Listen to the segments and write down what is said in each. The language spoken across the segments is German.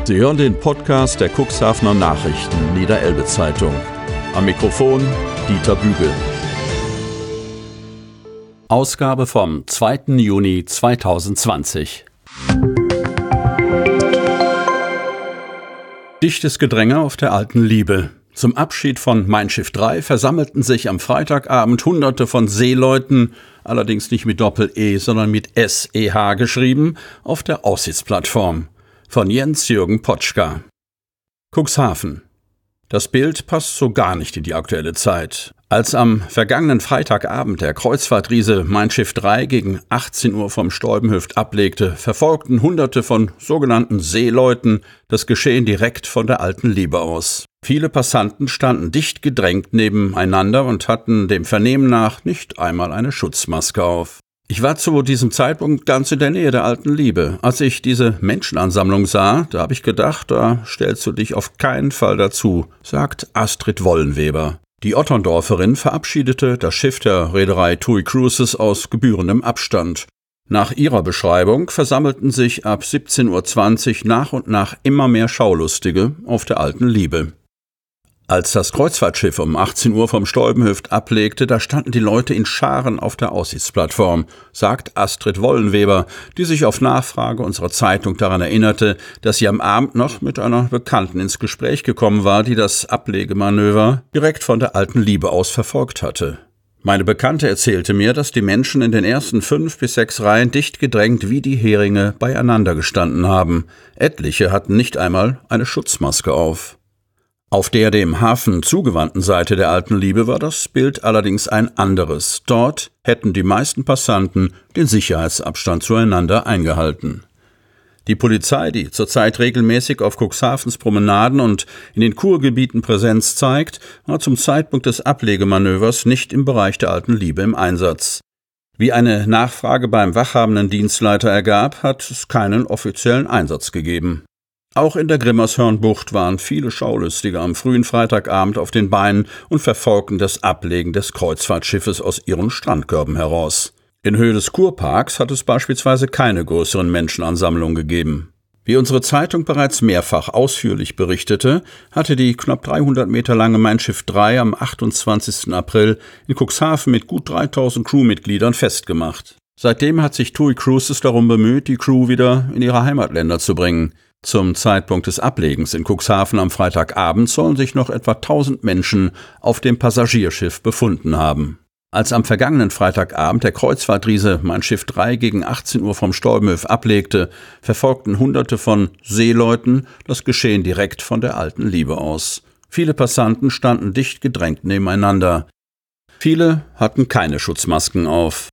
Sie hören den Podcast der Cuxhavener Nachrichten Niederelbe-Zeitung. Am Mikrofon Dieter Bügel. Ausgabe vom 2. Juni 2020. Dichtes Gedränge auf der Alten Liebe. Zum Abschied von Mein Schiff 3 versammelten sich am Freitagabend Hunderte von Seeleuten, allerdings nicht mit Doppel-E, sondern mit S-E-H geschrieben, auf der Aussichtsplattform. Von Jens-Jürgen Potschka. Cuxhaven. Das Bild passt so gar nicht in die aktuelle Zeit. Als am vergangenen Freitagabend der Kreuzfahrtriese Mein Schiff 3 gegen 18 Uhr vom Stolbenhöft ablegte, verfolgten Hunderte von sogenannten Seeleuten das Geschehen direkt von der Alten Liebe aus. Viele Passanten standen dicht gedrängt nebeneinander und hatten dem Vernehmen nach nicht einmal eine Schutzmaske auf. Ich war zu diesem Zeitpunkt ganz in der Nähe der Alten Liebe. Als ich diese Menschenansammlung sah, da habe ich gedacht, da stellst du dich auf keinen Fall dazu, sagt Astrid Wollenweber. Die Otterndorferin verabschiedete das Schiff der Reederei TUI Cruises aus gebührendem Abstand. Nach ihrer Beschreibung versammelten sich ab 17:20 Uhr nach und nach immer mehr Schaulustige auf der Alten Liebe. Als das Kreuzfahrtschiff um 18 Uhr vom Stolbenhöft ablegte, da standen die Leute in Scharen auf der Aussichtsplattform, sagt Astrid Wollenweber, die sich auf Nachfrage unserer Zeitung daran erinnerte, dass sie am Abend noch mit einer Bekannten ins Gespräch gekommen war, die das Ablegemanöver direkt von der Alten Liebe aus verfolgt hatte. Meine Bekannte erzählte mir, dass die Menschen in den ersten 5 bis 6 Reihen dicht gedrängt wie die Heringe beieinander gestanden haben. Etliche hatten nicht einmal eine Schutzmaske auf. Auf der dem Hafen zugewandten Seite der Alten Liebe war das Bild allerdings ein anderes. Dort hätten die meisten Passanten den Sicherheitsabstand zueinander eingehalten. Die Polizei, die zurzeit regelmäßig auf Cuxhavens Promenaden und in den Kurgebieten Präsenz zeigt, war zum Zeitpunkt des Ablegemanövers nicht im Bereich der Alten Liebe im Einsatz. Wie eine Nachfrage beim wachhabenden Dienstleiter ergab, hat es keinen offiziellen Einsatz gegeben. Auch in der Grimmershörnbucht waren viele Schaulustige am frühen Freitagabend auf den Beinen und verfolgten das Ablegen des Kreuzfahrtschiffes aus ihren Strandkörben heraus. In Höhe des Kurparks hat es beispielsweise keine größeren Menschenansammlungen gegeben. Wie unsere Zeitung bereits mehrfach ausführlich berichtete, hatte die knapp 300 Meter lange Mein Schiff 3 am 28. April in Cuxhaven mit gut 3000 Crewmitgliedern festgemacht. Seitdem hat sich TUI Cruises darum bemüht, die Crew wieder in ihre Heimatländer zu bringen. Zum Zeitpunkt des Ablegens in Cuxhaven am Freitagabend sollen sich noch etwa 1000 Menschen auf dem Passagierschiff befunden haben. Als am vergangenen Freitagabend der Kreuzfahrtriese Mein Schiff 3 gegen 18 Uhr vom Stolbenhöft ablegte, verfolgten Hunderte von Seeleuten das Geschehen direkt von der Alten Liebe aus. Viele Passanten standen dicht gedrängt nebeneinander. Viele hatten keine Schutzmasken auf.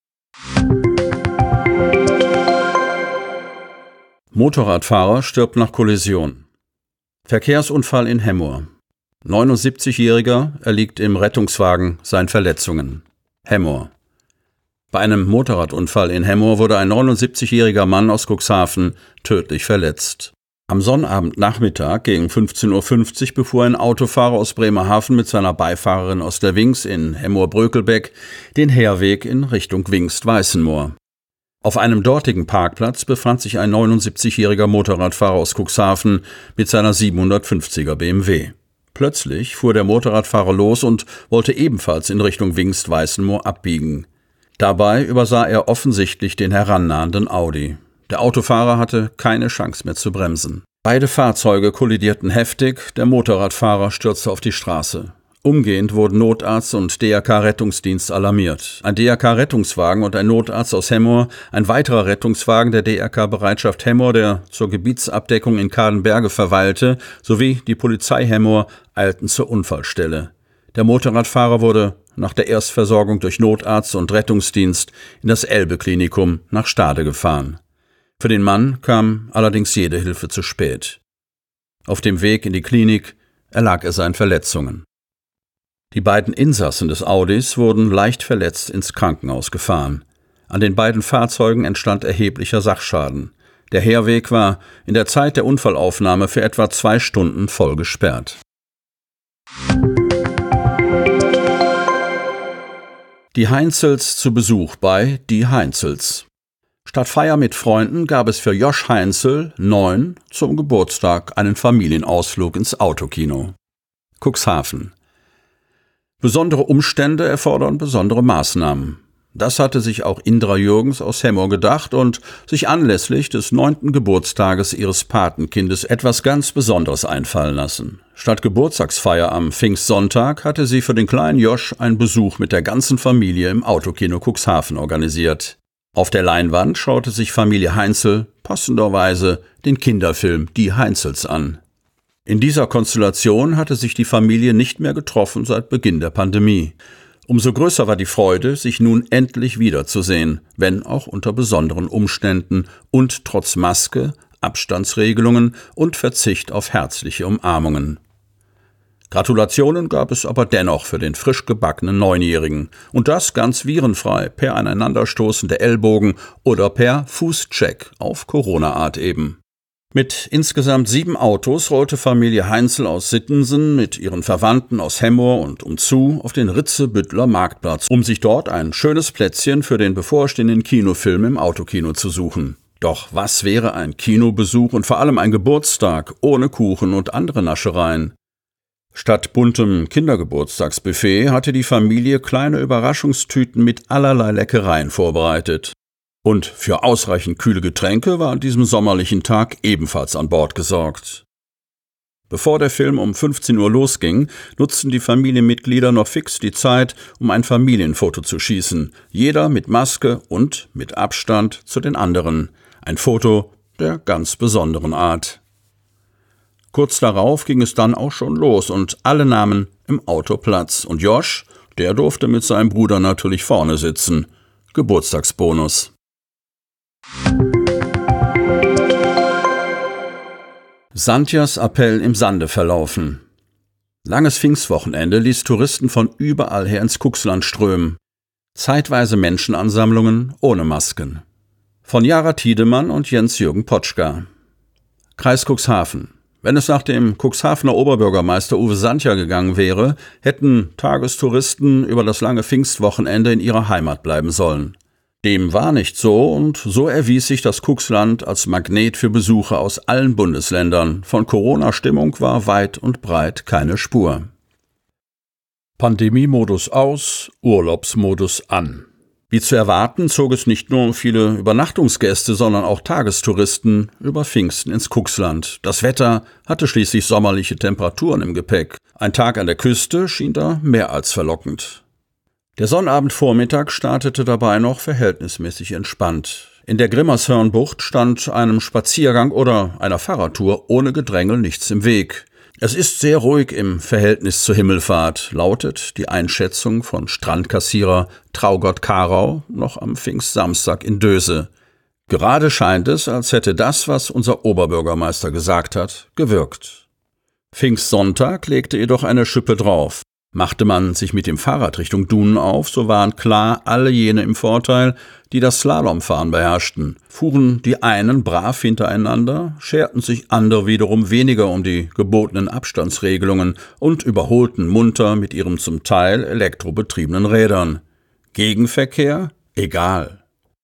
Motorradfahrer stirbt nach Kollision. Verkehrsunfall in Hemmoor. 79-Jähriger erliegt im Rettungswagen seinen Verletzungen. Hemmoor. Bei einem Motorradunfall in Hemmoor wurde ein 79-jähriger Mann aus Cuxhaven tödlich verletzt. Am Sonnabendnachmittag gegen 15:50 Uhr befuhr ein Autofahrer aus Bremerhaven mit seiner Beifahrerin aus der Wings in Hemmoor-Brökelbeck den Herweg in Richtung Wingst-Weißenmoor. Auf einem dortigen Parkplatz befand sich ein 79-jähriger Motorradfahrer aus Cuxhaven mit seiner 750er BMW. Plötzlich fuhr der Motorradfahrer los und wollte ebenfalls in Richtung Wingst-Weißenmoor abbiegen. Dabei übersah er offensichtlich den herannahenden Audi. Der Autofahrer hatte keine Chance mehr zu bremsen. Beide Fahrzeuge kollidierten heftig, der Motorradfahrer stürzte auf die Straße. Umgehend wurden Notarzt und DRK-Rettungsdienst alarmiert. Ein DRK-Rettungswagen und ein Notarzt aus Hemmoor, ein weiterer Rettungswagen der DRK-Bereitschaft Hemmoor, der zur Gebietsabdeckung in Kadenberge verweilte, sowie die Polizei Hemmoor eilten zur Unfallstelle. Der Motorradfahrer wurde nach der Erstversorgung durch Notarzt und Rettungsdienst in das Elbe-Klinikum nach Stade gefahren. Für den Mann kam allerdings jede Hilfe zu spät. Auf dem Weg in die Klinik erlag er seinen Verletzungen. Die beiden Insassen des Audis wurden leicht verletzt ins Krankenhaus gefahren. An den beiden Fahrzeugen entstand erheblicher Sachschaden. Der Herweg war in der Zeit der Unfallaufnahme für etwa 2 Stunden voll gesperrt. Die Heinzels zu Besuch bei Die Heinzels. Statt Feier mit Freunden gab es für Josh Heinzel, 9, zum Geburtstag einen Familienausflug ins Autokino. Cuxhaven. Besondere Umstände erfordern besondere Maßnahmen. Das hatte sich auch Indra Jürgens aus Hemmoor gedacht und sich anlässlich des 9. Geburtstages ihres Patenkindes etwas ganz Besonderes einfallen lassen. Statt Geburtstagsfeier am Pfingstsonntag hatte sie für den kleinen Josh einen Besuch mit der ganzen Familie im Autokino Cuxhaven organisiert. Auf der Leinwand schaute sich Familie Heinzel passenderweise den Kinderfilm Die Heinzels an. In dieser Konstellation hatte sich die Familie nicht mehr getroffen seit Beginn der Pandemie. Umso größer war die Freude, sich nun endlich wiederzusehen, wenn auch unter besonderen Umständen und trotz Maske, Abstandsregelungen und Verzicht auf herzliche Umarmungen. Gratulationen gab es aber dennoch für den frisch gebackenen Neunjährigen, und das ganz virenfrei, per Aneinanderstoßen der Ellbogen oder per Fußcheck auf Corona-Art eben. Mit insgesamt 7 Autos rollte Familie Heinzel aus Sittensen mit ihren Verwandten aus Hemmoor und umzu auf den Ritzebüttler Marktplatz, um sich dort ein schönes Plätzchen für den bevorstehenden Kinofilm im Autokino zu suchen. Doch was wäre ein Kinobesuch und vor allem ein Geburtstag ohne Kuchen und andere Naschereien? Statt buntem Kindergeburtstagsbuffet hatte die Familie kleine Überraschungstüten mit allerlei Leckereien vorbereitet. Und für ausreichend kühle Getränke war an diesem sommerlichen Tag ebenfalls an Bord gesorgt. Bevor der Film um 15 Uhr losging, nutzten die Familienmitglieder noch fix die Zeit, um ein Familienfoto zu schießen, jeder mit Maske und mit Abstand zu den anderen. Ein Foto der ganz besonderen Art. Kurz darauf ging es dann auch schon los und alle nahmen im Auto Platz. Und Josh, der durfte mit seinem Bruder natürlich vorne sitzen. Geburtstagsbonus. Sandjas Appell im Sande verlaufen. Langes Pfingstwochenende ließ Touristen von überall her ins Cuxland strömen. Zeitweise Menschenansammlungen ohne Masken. Von Jara Tiedemann und Jens-Jürgen Potschka. Kreis Cuxhaven. Wenn es nach dem Cuxhavener Oberbürgermeister Uwe Sandja gegangen wäre, hätten Tagestouristen über das lange Pfingstwochenende in ihrer Heimat bleiben sollen. Dem war nicht so und so erwies sich das Cuxland als Magnet für Besucher aus allen Bundesländern. Von Corona-Stimmung war weit und breit keine Spur. Pandemiemodus aus, Urlaubsmodus an. Wie zu erwarten, zog es nicht nur viele Übernachtungsgäste, sondern auch Tagestouristen über Pfingsten ins Cuxland. Das Wetter hatte schließlich sommerliche Temperaturen im Gepäck. Ein Tag an der Küste schien da mehr als verlockend. Der Sonnabendvormittag startete dabei noch verhältnismäßig entspannt. In der Grimmershörnbucht stand einem Spaziergang oder einer Fahrradtour ohne Gedrängel nichts im Weg. Es ist sehr ruhig im Verhältnis zur Himmelfahrt, lautet die Einschätzung von Strandkassierer Traugott Karau noch am Pfingstsamstag in Döse. Gerade scheint es, als hätte das, was unser Oberbürgermeister gesagt hat, gewirkt. Pfingstsonntag legte jedoch eine Schippe drauf. Machte man sich mit dem Fahrrad Richtung Dunen auf, so waren klar alle jene im Vorteil, die das Slalomfahren beherrschten. Fuhren die einen brav hintereinander, scherten sich andere wiederum weniger um die gebotenen Abstandsregelungen und überholten munter mit ihren zum Teil elektrobetriebenen Rädern. Gegenverkehr? Egal.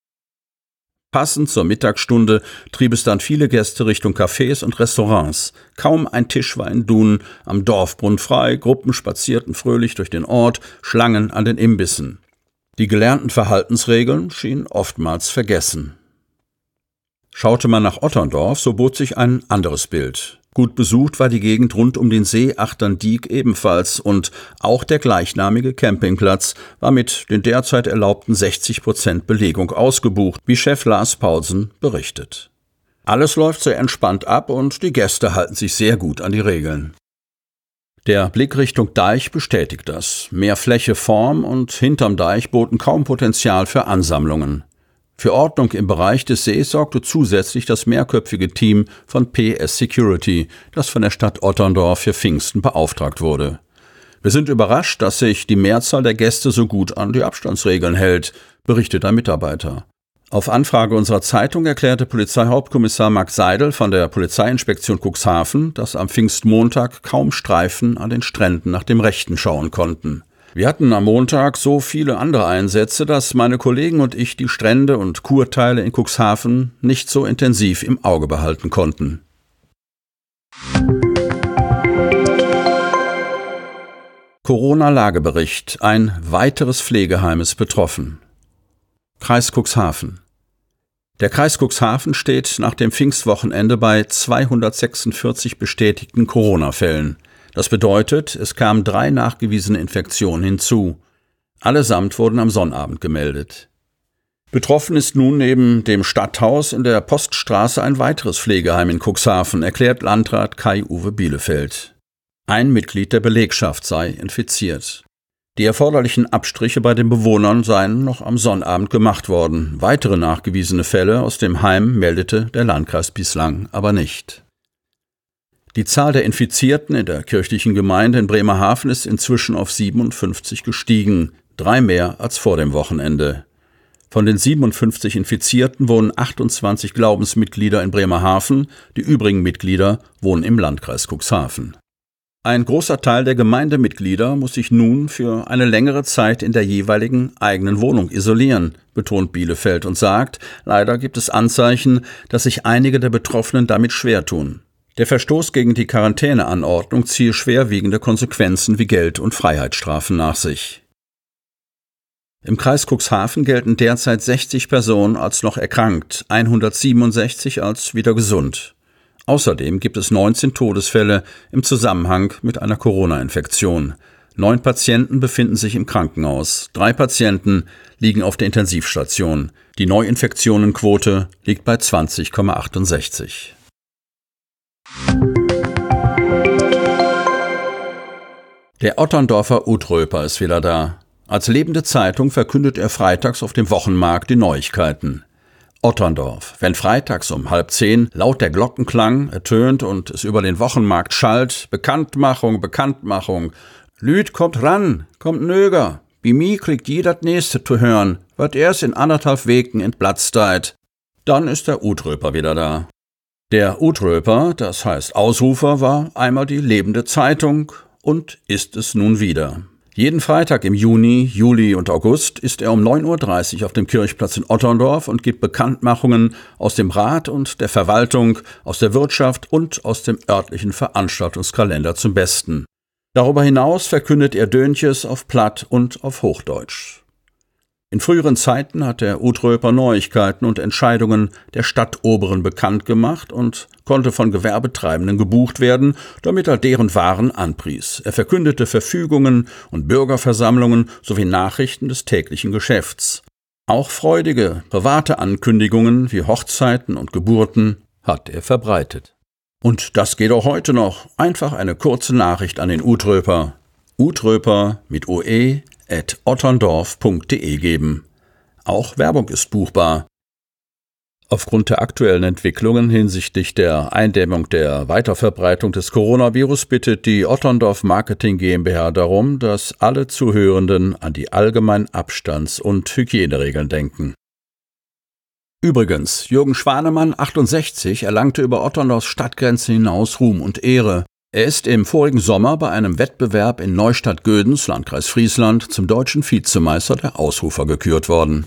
Passend zur Mittagsstunde trieb es dann viele Gäste Richtung Cafés und Restaurants. Kaum ein Tisch war in Dunen, am Dorfbrunnen frei, Gruppen spazierten fröhlich durch den Ort, Schlangen an den Imbissen. Die gelernten Verhaltensregeln schienen oftmals vergessen. Schaute man nach Otterndorf, so bot sich ein anderes Bild. Gut besucht war die Gegend rund um den See Achterndiek ebenfalls und auch der gleichnamige Campingplatz war mit den derzeit erlaubten 60% Belegung ausgebucht, wie Chef Lars Paulsen berichtet. Alles läuft sehr entspannt ab und die Gäste halten sich sehr gut an die Regeln. Der Blick Richtung Deich bestätigt das. Mehr Fläche vorm und hinterm Deich boten kaum Potenzial für Ansammlungen. Für Ordnung im Bereich des Sees sorgte zusätzlich das mehrköpfige Team von PS Security, das von der Stadt Otterndorf für Pfingsten beauftragt wurde. Wir sind überrascht, dass sich die Mehrzahl der Gäste so gut an die Abstandsregeln hält, berichtet ein Mitarbeiter. Auf Anfrage unserer Zeitung erklärte Polizeihauptkommissar Max Seidel von der Polizeiinspektion Cuxhaven, dass am Pfingstmontag kaum Streifen an den Stränden nach dem Rechten schauen konnten. Wir hatten am Montag so viele andere Einsätze, dass meine Kollegen und ich die Strände und Kurteile in Cuxhaven nicht so intensiv im Auge behalten konnten. Corona-Lagebericht. Ein weiteres Pflegeheim ist betroffen. Kreis Cuxhaven. Der Kreis Cuxhaven steht nach dem Pfingstwochenende bei 246 bestätigten Corona-Fällen. Das bedeutet, es kamen 3 nachgewiesene Infektionen hinzu. Allesamt wurden am Sonnabend gemeldet. Betroffen ist nun neben dem Stadthaus in der Poststraße ein weiteres Pflegeheim in Cuxhaven, erklärt Landrat Kai-Uwe Bielefeld. Ein Mitglied der Belegschaft sei infiziert. Die erforderlichen Abstriche bei den Bewohnern seien noch am Sonnabend gemacht worden. Weitere nachgewiesene Fälle aus dem Heim meldete der Landkreis bislang aber nicht. Die Zahl der Infizierten in der kirchlichen Gemeinde in Bremerhaven ist inzwischen auf 57 gestiegen, 3 mehr als vor dem Wochenende. Von den 57 Infizierten wohnen 28 Glaubensmitglieder in Bremerhaven, die übrigen Mitglieder wohnen im Landkreis Cuxhaven. Ein großer Teil der Gemeindemitglieder muss sich nun für eine längere Zeit in der jeweiligen eigenen Wohnung isolieren, betont Bielefeld und sagt, leider gibt es Anzeichen, dass sich einige der Betroffenen damit schwer tun. Der Verstoß gegen die Quarantäneanordnung ziehe schwerwiegende Konsequenzen wie Geld- und Freiheitsstrafen nach sich. Im Kreis Cuxhaven gelten derzeit 60 Personen als noch erkrankt, 167 als wieder gesund. Außerdem gibt es 19 Todesfälle im Zusammenhang mit einer Corona-Infektion. 9 Patienten befinden sich im Krankenhaus, 3 Patienten liegen auf der Intensivstation. Die Neuinfektionenquote liegt bei 20,68. Der Otterndorfer Utröper ist wieder da. Als lebende Zeitung verkündet er freitags auf dem Wochenmarkt die Neuigkeiten. Otterndorf. Wenn freitags um 9:30 laut der Glockenklang ertönt und es über den Wochenmarkt schallt, Bekanntmachung, Bekanntmachung. Lüd kommt ran, kommt nöger. Bi mi kriegt jeder das nächste zu hören, wird erst in 1,5 Weken entplatzt deit. Dann ist der Utröper wieder da. Der Utröper, das heißt Ausrufer, war einmal die lebende Zeitung und ist es nun wieder. Jeden Freitag im Juni, Juli und August ist er um 9:30 Uhr auf dem Kirchplatz in Otterndorf und gibt Bekanntmachungen aus dem Rat und der Verwaltung, aus der Wirtschaft und aus dem örtlichen Veranstaltungskalender zum Besten. Darüber hinaus verkündet er Dönches auf Platt und auf Hochdeutsch. In früheren Zeiten hat der Utröper Neuigkeiten und Entscheidungen der Stadtoberen bekannt gemacht und konnte von Gewerbetreibenden gebucht werden, damit er deren Waren anpries. Er verkündete Verfügungen und Bürgerversammlungen sowie Nachrichten des täglichen Geschäfts. Auch freudige, private Ankündigungen wie Hochzeiten und Geburten hat er verbreitet. Und das geht auch heute noch. Einfach eine kurze Nachricht an den Utröper. Utröper mit oe@otterndorf.de geben. Auch Werbung ist buchbar. Aufgrund der aktuellen Entwicklungen hinsichtlich der Eindämmung der Weiterverbreitung des Coronavirus bittet die Otterndorf Marketing GmbH darum, dass alle Zuhörenden an die allgemeinen Abstands- und Hygieneregeln denken. Übrigens, Jürgen Schwanemann, 68, erlangte über Otterndorfs Stadtgrenze hinaus Ruhm und Ehre. Er ist im vorigen Sommer bei einem Wettbewerb in Neustadt-Gödens, Landkreis Friesland, zum deutschen Vizemeister der Ausrufer gekürt worden.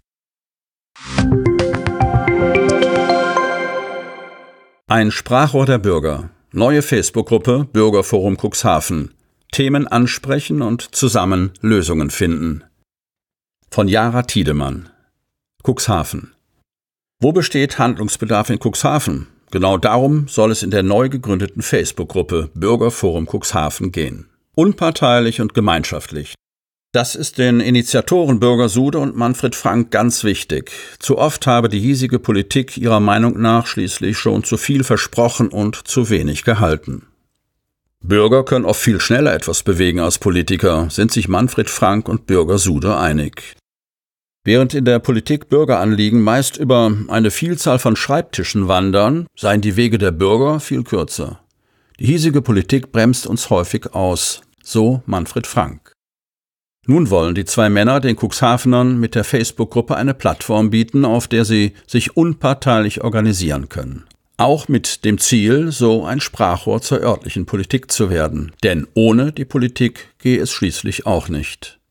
Ein Sprachrohr der Bürger. Neue Facebook-Gruppe Bürgerforum Cuxhaven. Themen ansprechen und zusammen Lösungen finden. Von Jara Tiedemann. Cuxhaven. Wo besteht Handlungsbedarf in Cuxhaven? Genau darum soll es in der neu gegründeten Facebook-Gruppe Bürgerforum Cuxhaven gehen. Unparteilich und gemeinschaftlich. Das ist den Initiatoren Bürger Sude und Manfred Frank ganz wichtig. Zu oft habe die hiesige Politik ihrer Meinung nach schließlich schon zu viel versprochen und zu wenig gehalten. Bürger können oft viel schneller etwas bewegen als Politiker, sind sich Manfred Frank und Bürger Sude einig. Während in der Politik Bürgeranliegen meist über eine Vielzahl von Schreibtischen wandern, seien die Wege der Bürger viel kürzer. Die hiesige Politik bremst uns häufig aus, so Manfred Frank. Nun wollen die 2 Männer den Cuxhavenern mit der Facebook-Gruppe eine Plattform bieten, auf der sie sich unparteilich organisieren können. Auch mit dem Ziel, so ein Sprachrohr zur örtlichen Politik zu werden. Denn ohne die Politik gehe es schließlich auch nicht.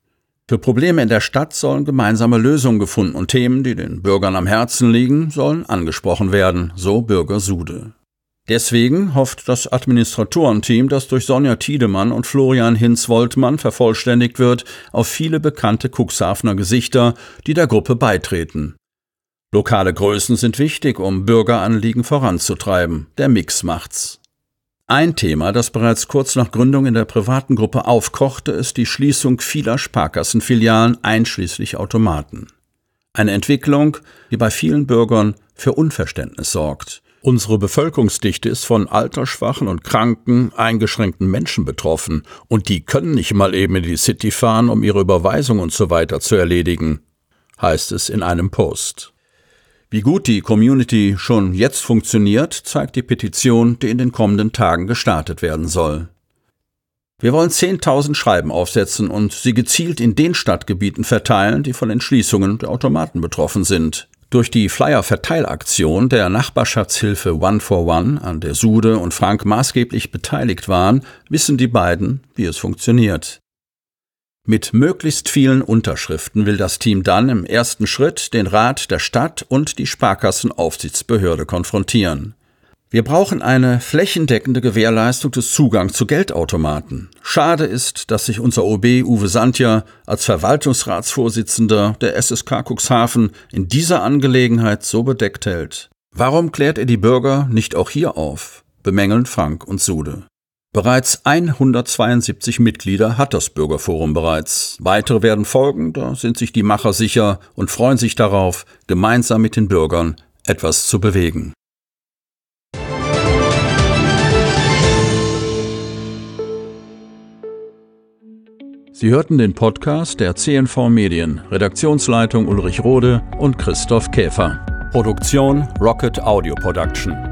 Für Probleme in der Stadt sollen gemeinsame Lösungen gefunden und Themen, die den Bürgern am Herzen liegen, sollen angesprochen werden, so Bürger Sude. Deswegen hofft das Administratorenteam, das durch Sonja Tiedemann und Florian Hinz-Woltmann vervollständigt wird, auf viele bekannte Cuxhavener Gesichter, die der Gruppe beitreten. Lokale Größen sind wichtig, um Bürgeranliegen voranzutreiben. Der Mix macht's. Ein Thema, das bereits kurz nach Gründung in der privaten Gruppe aufkochte, ist die Schließung vieler Sparkassenfilialen einschließlich Automaten. Eine Entwicklung, die bei vielen Bürgern für Unverständnis sorgt. Unsere Bevölkerungsdichte ist von altersschwachen und kranken, eingeschränkten Menschen betroffen und die können nicht mal eben in die City fahren, um ihre Überweisung und so weiter zu erledigen, heißt es in einem Post. Wie gut die Community schon jetzt funktioniert, zeigt die Petition, die in den kommenden Tagen gestartet werden soll. Wir wollen 10.000 Schreiben aufsetzen und sie gezielt in den Stadtgebieten verteilen, die von Entschließungen der Automaten betroffen sind. Durch die Flyer-Verteilaktion der Nachbarschaftshilfe One for One, an der Sude und Frank maßgeblich beteiligt waren, wissen die beiden, wie es funktioniert. Mit möglichst vielen Unterschriften will das Team dann im ersten Schritt den Rat der Stadt und die Sparkassenaufsichtsbehörde konfrontieren. Wir brauchen eine flächendeckende Gewährleistung des Zugangs zu Geldautomaten. Schade ist, dass sich unser OB Uwe Sandja als Verwaltungsratsvorsitzender der SSK Cuxhaven in dieser Angelegenheit so bedeckt hält. Warum klärt er die Bürger nicht auch hier auf? Bemängeln Frank und Sude. Bereits 172 Mitglieder hat das Bürgerforum bereits. Weitere werden folgen, da sind sich die Macher sicher und freuen sich darauf, gemeinsam mit den Bürgern etwas zu bewegen. Sie hörten den Podcast der CNV Medien, Redaktionsleitung Ulrich Rode und Christoph Käfer. Produktion Rocket Audio Production.